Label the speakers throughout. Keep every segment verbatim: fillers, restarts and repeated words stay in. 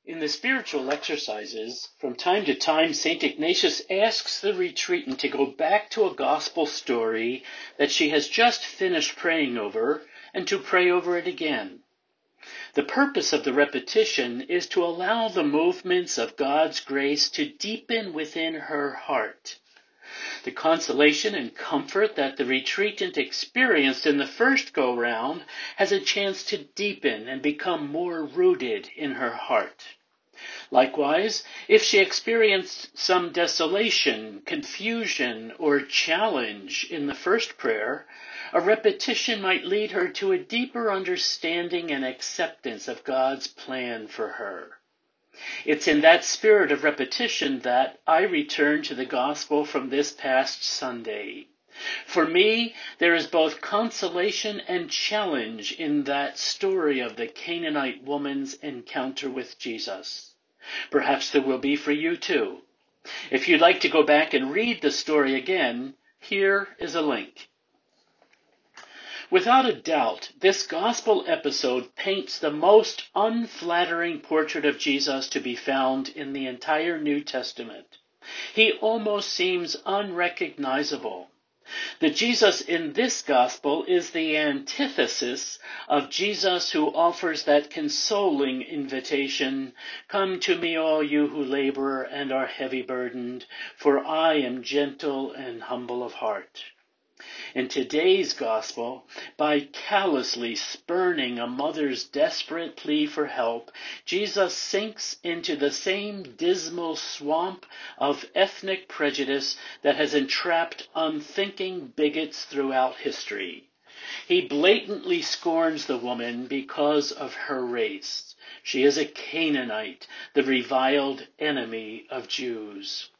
Speaker 1: In the spiritual exercises, from time to time, Saint Ignatius asks the retreatant to go back to a gospel story that she has just finished praying over and to pray over it again. The purpose of the repetition is to allow the movements of God's grace to deepen within her heart. The consolation and comfort that the retreatant experienced in the first go-round has a chance to deepen and become more rooted in her heart. Likewise, if she experienced some desolation, confusion, or challenge in the first prayer, a repetition might lead her to a deeper understanding and acceptance of God's plan for her. It's in that spirit of repetition that I return to the gospel from this past Sunday. For me, there is both consolation and challenge in that story of the Canaanite woman's encounter with Jesus. Perhaps there will be for you too. If you'd like to go back and read the story again, here is a link. Without a doubt, this gospel episode paints the most unflattering portrait of Jesus to be found in the entire New Testament. He almost seems unrecognizable. The Jesus in this gospel is the antithesis of Jesus who offers that consoling invitation, "Come to me, all you who labor and are heavy burdened, for I am gentle and humble of heart." In today's gospel, by callously spurning a mother's desperate plea for help, Jesus sinks into the same dismal swamp of ethnic prejudice that has entrapped unthinking bigots throughout history. He blatantly scorns the woman because of her race. She is a Canaanite, the reviled enemy of Jews.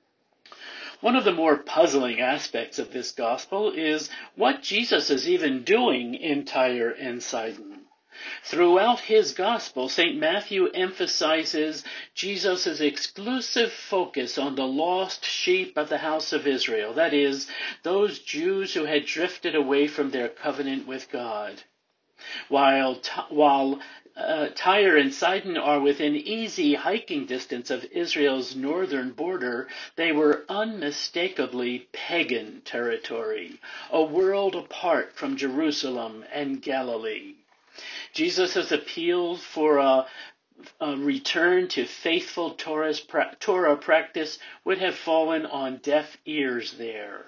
Speaker 1: One of the more puzzling aspects of this gospel is what Jesus is even doing in Tyre and Sidon. Throughout his gospel, Saint Matthew emphasizes Jesus' exclusive focus on the lost sheep of the house of Israel, that is, those Jews who had drifted away from their covenant with God. While, while uh, Tyre and Sidon are within easy hiking distance of Israel's northern border, they were unmistakably pagan territory, a world apart from Jerusalem and Galilee. Jesus' appeal for a, a return to faithful Torah practice would have fallen on deaf ears there.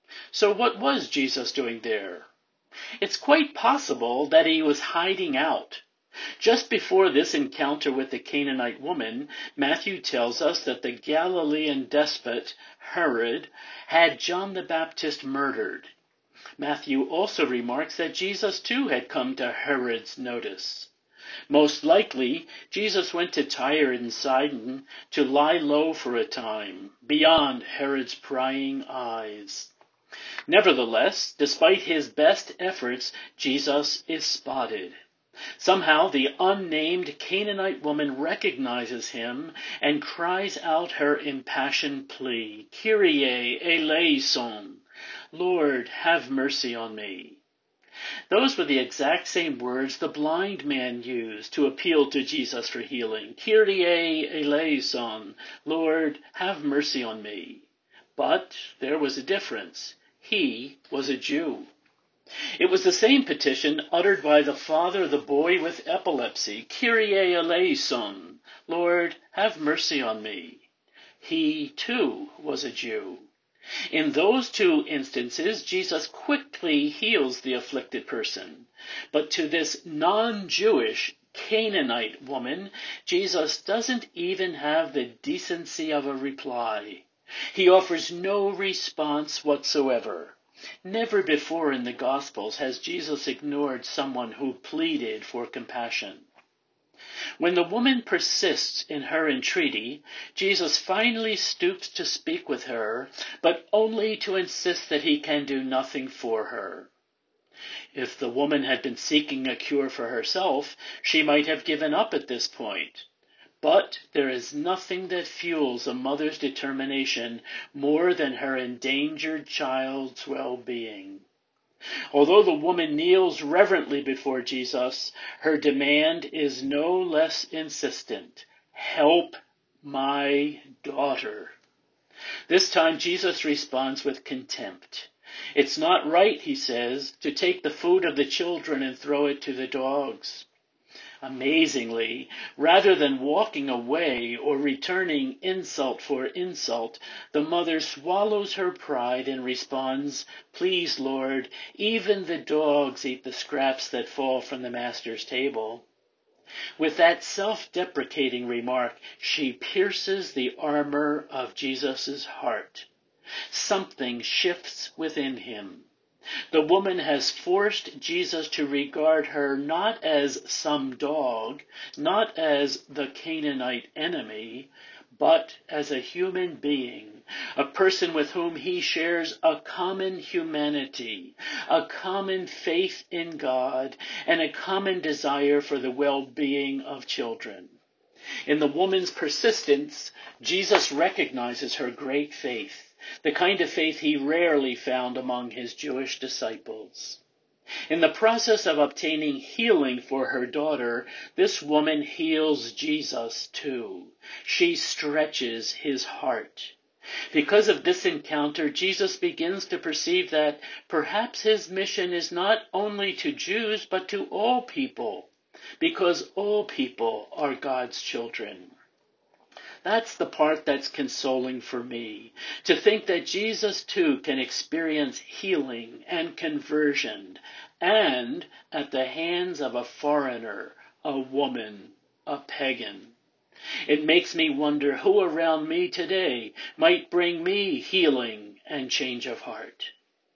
Speaker 1: So what was Jesus doing there? It's quite possible that he was hiding out. Just before this encounter with the Canaanite woman, Matthew tells us that the Galilean despot, Herod, had John the Baptist murdered. Matthew also remarks that Jesus too had come to Herod's notice. Most likely, Jesus went to Tyre and Sidon to lie low for a time, beyond Herod's prying eyes. Nevertheless, despite his best efforts, Jesus is spotted. Somehow, the unnamed Canaanite woman recognizes him and cries out her impassioned plea, "Kyrie eleison," Lord, have mercy on me. Those were the exact same words the blind man used to appeal to Jesus for healing. "Kyrie eleison," Lord, have mercy on me. But there was a difference. He was a Jew. It was the same petition uttered by the father of the boy with epilepsy. "Kyrie eleison," Lord, have mercy on me. He, too, was a Jew. In those two instances, Jesus quickly heals the afflicted person. But to this non-Jewish Canaanite woman, Jesus doesn't even have the decency of a reply. He offers no response whatsoever. Never before in the Gospels has Jesus ignored someone who pleaded for compassion. When the woman persists in her entreaty, Jesus finally stoops to speak with her, but only to insist that he can do nothing for her. If the woman had been seeking a cure for herself, she might have given up at this point. But there is nothing that fuels a mother's determination more than her endangered child's well-being. Although the woman kneels reverently before Jesus, her demand is no less insistent. "Help my daughter." This time Jesus responds with contempt. "It's not right," he says, "to take the food of the children and throw it to the dogs." Amazingly, rather than walking away or returning insult for insult, the mother swallows her pride and responds, "Please, Lord, even the dogs eat the scraps that fall from the master's table." With that self-deprecating remark, she pierces the armor of Jesus' heart. Something shifts within him. The woman has forced Jesus to regard her not as some dog, not as the Canaanite enemy, but as a human being, a person with whom he shares a common humanity, a common faith in God, and a common desire for the well-being of children. In the woman's persistence, Jesus recognizes her great faith, the kind of faith he rarely found among his Jewish disciples. In the process of obtaining healing for her daughter, this woman heals Jesus too. She stretches his heart. Because of this encounter, Jesus begins to perceive that perhaps his mission is not only to Jews, but to all people, because all people are God's children. That's the part that's consoling for me, to think that Jesus too can experience healing and conversion, and at the hands of a foreigner, a woman, a pagan. It makes me wonder who around me today might bring me healing and change of heart.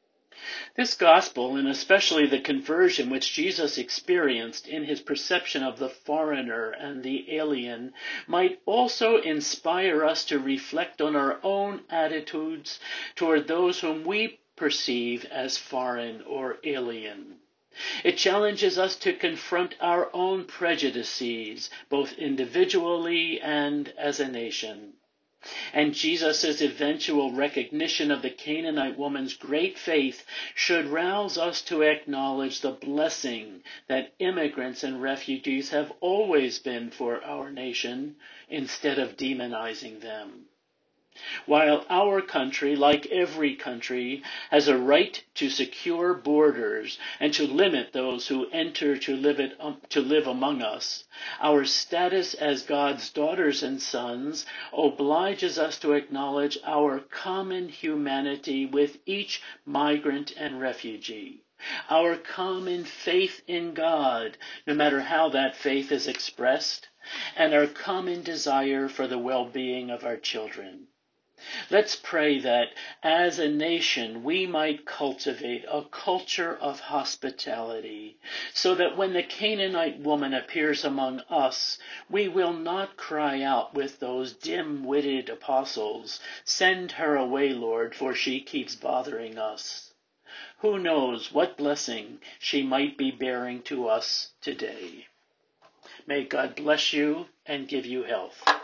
Speaker 1: This gospel, and especially the conversion which Jesus experienced in his perception of the foreigner and the alien, might also inspire us to reflect on our own attitudes toward those whom we perceive as foreign or alien. It challenges us to confront our own prejudices, both individually and as a nation. And Jesus' eventual recognition of the Canaanite woman's great faith should rouse us to acknowledge the blessing that immigrants and refugees have always been for our nation, instead of demonizing them. While our country, like every country, has a right to secure borders and to limit those who enter to live, it, um, to live among us, our status as God's daughters and sons obliges us to acknowledge our common humanity with each migrant and refugee, our common faith in God, no matter how that faith is expressed, and our common desire for the well-being of our children. Let's pray that as a nation we might cultivate a culture of hospitality, so that when the Canaanite woman appears among us, we will not cry out with those dim-witted apostles, "Send her away, Lord, for she keeps bothering us." Who knows what blessing she might be bearing to us today? May God bless you and give you health.